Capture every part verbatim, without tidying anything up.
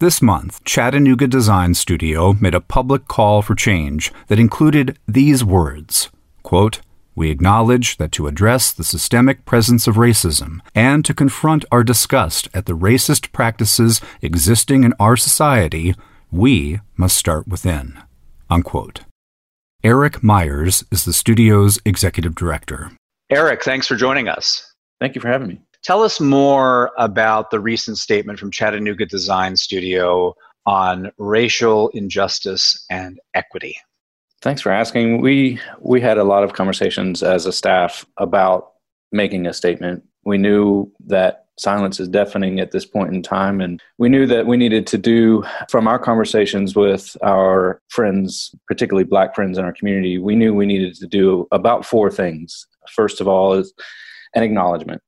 This month, Chattanooga Design Studio made a public call for change that included these words, quote, "We acknowledge that to address the systemic presence of racism and to confront our disgust at the racist practices existing in our society, we must start within," unquote. Eric Myers is the studio's executive director. Eric, thanks for joining us. Thank you for having me. Tell us more about the recent statement from Chattanooga Design Studio on racial injustice and equity. Thanks for asking. We we had a lot of conversations as a staff about making a statement. We knew that silence is deafening at this point in time, and we knew that we needed to do, from our conversations with our friends, particularly Black friends in our community, we knew we needed to do about four things. First of all is an acknowledgement.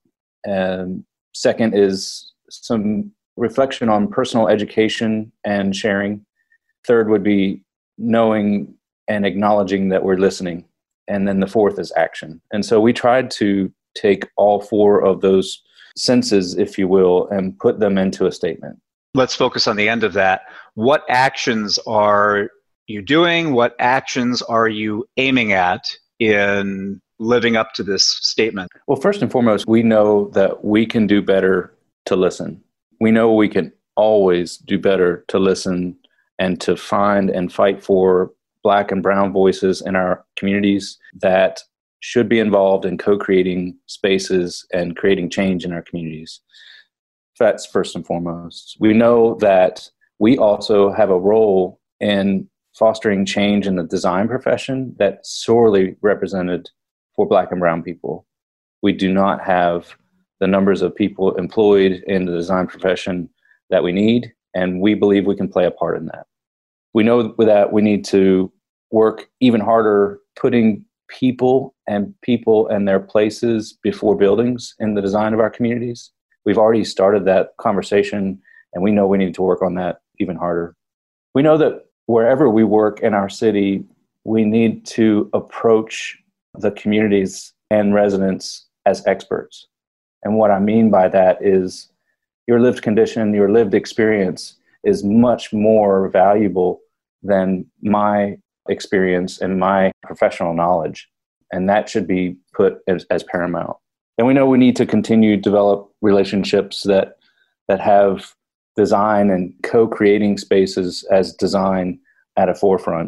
And second is some reflection on personal education and sharing. Third would be knowing and acknowledging that we're listening. And then the fourth is action. And so we tried to take all four of those senses, if you will, and put them into a statement. Let's focus on the end of that. What actions are you doing? What actions are you aiming at in living up to this statement? Well, first and foremost, we know that we can do better to listen. We know we can always do better to listen and to find and fight for Black and brown voices in our communities that should be involved in co-creating spaces and creating change in our communities. That's first and foremost. We know that we also have a role in fostering change in the design profession that's sorely represented for Black and brown people. We do not have the numbers of people employed in the design profession that we need, and we believe we can play a part in that. We know that we need to work even harder putting people and people and their places before buildings in the design of our communities. We've already started that conversation, and we know we need to work on that even harder. We know that wherever we work in our city, we need to approach the communities and residents as experts. And what I mean by that is your lived condition, your lived experience is much more valuable than my experience and my professional knowledge. And that should be put as, as paramount. And we know we need to continue to develop relationships that that have design and co-creating spaces as design at a forefront.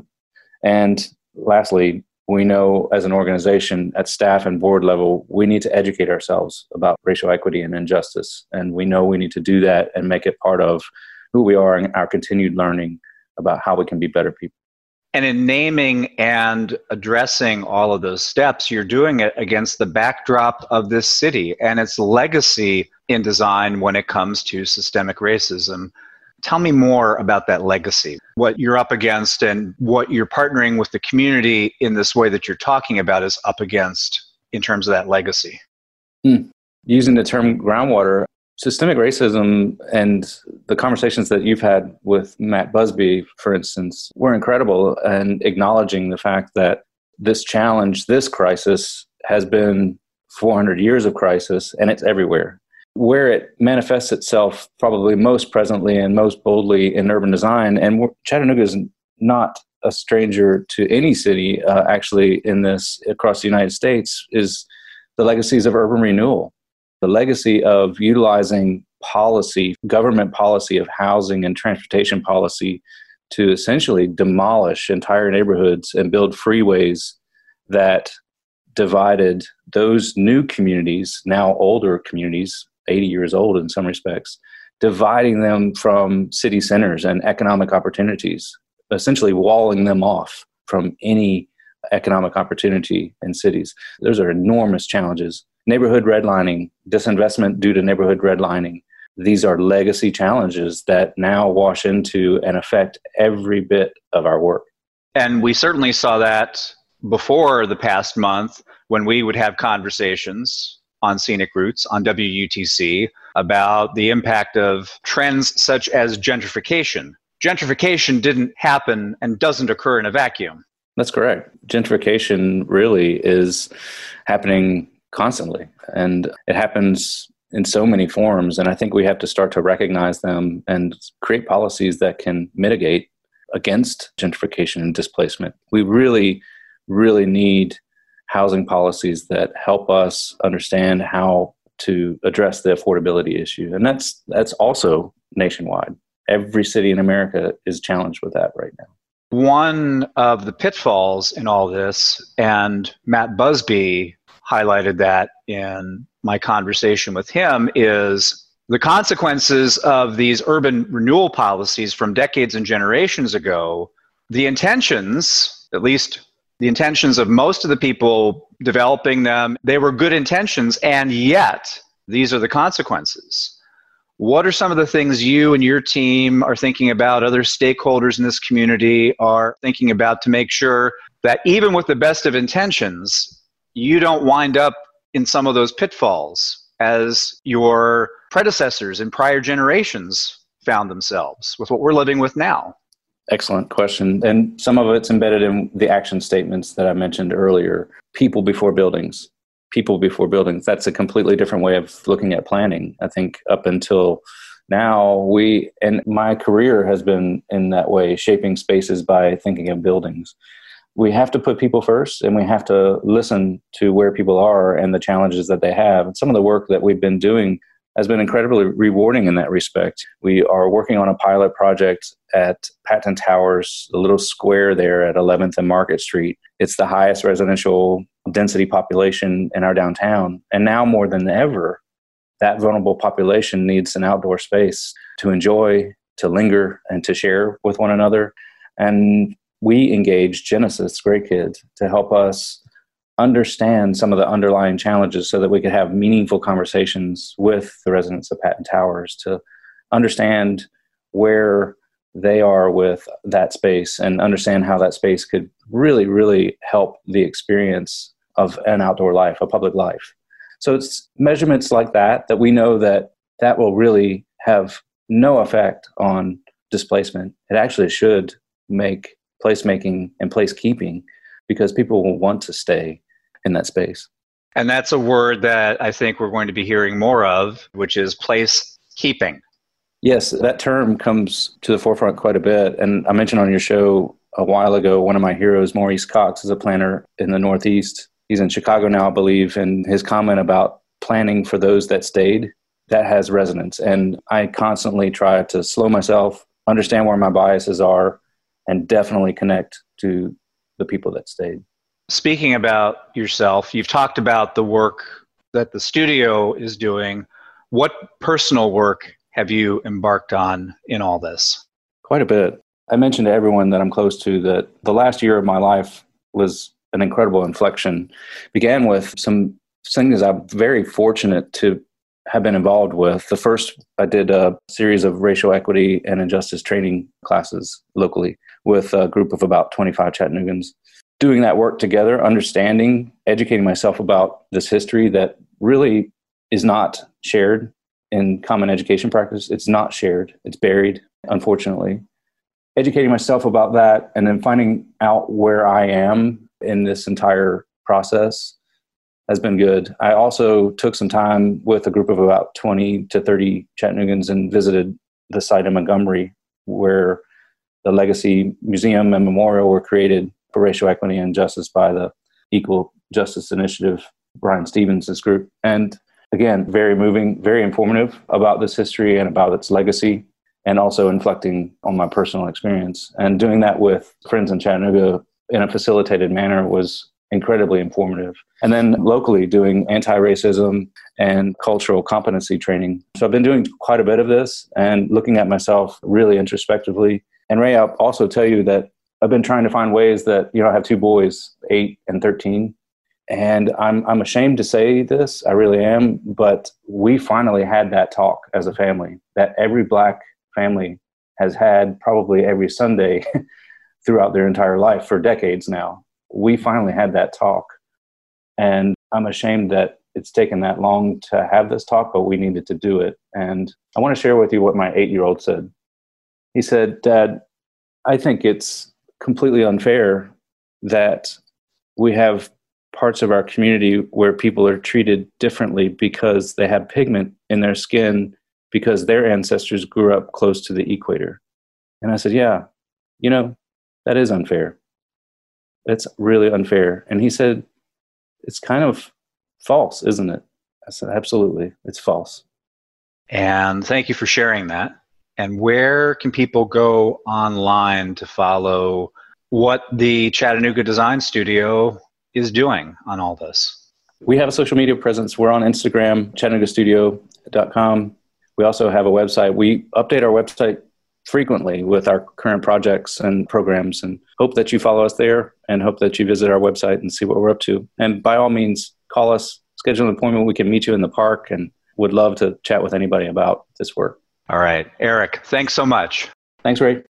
And lastly, we know as an organization at staff and board level, we need to educate ourselves about racial equity and injustice. And we know we need to do that and make it part of who we are and our continued learning about how we can be better people. And in naming and addressing all of those steps, you're doing it against the backdrop of this city and its legacy in design when it comes to systemic racism. Tell me more about that legacy, what you're up against and what you're partnering with the community in this way that you're talking about is up against in terms of that legacy. Mm. Using the term groundwater, systemic racism and the conversations that you've had with Matt Busby, for instance, were incredible, and acknowledging the fact that this challenge, this crisis has been four hundred years of crisis, and it's everywhere. Where it manifests itself probably most presently and most boldly in urban design, and Chattanooga is not a stranger to any city uh, actually in this across the United States, is the legacies of urban renewal. The legacy of utilizing policy, government policy of housing and transportation policy to essentially demolish entire neighborhoods and build freeways that divided those new communities, now older communities, eighty years old in some respects, dividing them from city centers and economic opportunities, essentially walling them off from any economic opportunity in cities. Those are enormous challenges. Neighborhood redlining, disinvestment due to neighborhood redlining. These are legacy challenges that now wash into and affect every bit of our work. And we certainly saw that before the past month when we would have conversations on Scenic Roots, on W U T C, about the impact of trends such as gentrification. Gentrification didn't happen and doesn't occur in a vacuum. That's correct. Gentrification really is happening constantly, and it happens in so many forms. And I think we have to start to recognize them and create policies that can mitigate against gentrification and displacement. We really, really need housing policies that help us understand how to address the affordability issue. And that's that's also nationwide. Every city in America is challenged with that right now. One of the pitfalls in all this, and Matt Busby highlighted that in my conversation with him, is the consequences of these urban renewal policies from decades and generations ago. The intentions, at least the intentions of most of the people developing them, they were good intentions, and yet these are the consequences. What are some of the things you and your team are thinking about, other stakeholders in this community are thinking about, to make sure that even with the best of intentions, you don't wind up in some of those pitfalls as your predecessors in prior generations found themselves with what we're living with now? Excellent question. And some of it's embedded in the action statements that I mentioned earlier. People before buildings. People before buildings. That's a completely different way of looking at planning. I think up until now, we, and my career has been in that way, shaping spaces by thinking of buildings. We have to put people first, and we have to listen to where people are and the challenges that they have. And some of the work that we've been doing has been incredibly rewarding in that respect. We are working on a pilot project at Patton Towers, the little square there at eleventh and Market Street. It's the highest residential density population in our downtown. And now more than ever, that vulnerable population needs an outdoor space to enjoy, to linger, and to share with one another. And we engaged Genesis Great Kids to help us understand some of the underlying challenges so that we could have meaningful conversations with the residents of Patton Towers to understand where they are with that space and understand how that space could really, really help the experience of an outdoor life, a public life. So it's measurements like that that we know that that will really have no effect on displacement. It actually should make placemaking and placekeeping, because people will want to stay in that space. And that's a word that I think we're going to be hearing more of, which is place keeping. Yes, that term comes to the forefront quite a bit. And I mentioned on your show a while ago, one of my heroes, Maurice Cox, is a planner in the Northeast. He's in Chicago now, I believe. And his comment about planning for those that stayed, that has resonance. And I constantly try to slow myself, understand where my biases are, and definitely connect to the people that stayed. Speaking about yourself, you've talked about the work that the studio is doing. What personal work have you embarked on in all this? Quite a bit. I mentioned to everyone that I'm close to that the last year of my life was an incredible inflection. Began with some things I'm very fortunate to have been involved with. The first, I did a series of racial equity and injustice training classes locally with a group of about twenty-five Chattanoogan's. Doing that work together, understanding, educating myself about this history that really is not shared in common education practice. It's not shared. It's buried, unfortunately. Educating myself about that and then finding out where I am in this entire process has been good. I also took some time with a group of about twenty to thirty Chattanoogan's and visited the site in Montgomery where the Legacy Museum and Memorial were created for racial equity and justice by the Equal Justice Initiative, Brian Stevens' group. And again, very moving, very informative about this history and about its legacy, and also inflecting on my personal experience. And doing that with friends in Chattanooga in a facilitated manner was incredibly informative. And then locally doing anti-racism and cultural competency training. So I've been doing quite a bit of this and looking at myself really introspectively. And Ray, I'll also tell you that I've been trying to find ways that, you know, I have two boys, eight and thirteen. And I'm I'm ashamed to say this, I really am, but we finally had that talk as a family that every Black family has had probably every Sunday throughout their entire life for decades now. We finally had that talk. And I'm ashamed that it's taken that long to have this talk, but we needed to do it. And I want to share with you what my eight-year-old said. He said, "Dad, I think it's completely unfair that we have parts of our community where people are treated differently because they have pigment in their skin because their ancestors grew up close to the equator. And I said, yeah, you know, that is unfair. It's really unfair. And he said, it's kind of false, isn't it? I said, absolutely, it's false. And thank you for sharing that. And where can people go online to follow what the Chattanooga Design Studio is doing on all this? We have a social media presence. We're on Instagram, chattanooga studio dot com. We also have a website. We update our website frequently with our current projects and programs, and hope that you follow us there and hope that you visit our website and see what we're up to. And by all means, call us, schedule an appointment. We can meet you in the park and would love to chat with anybody about this work. All right. Eric, thanks so much. Thanks, Ray.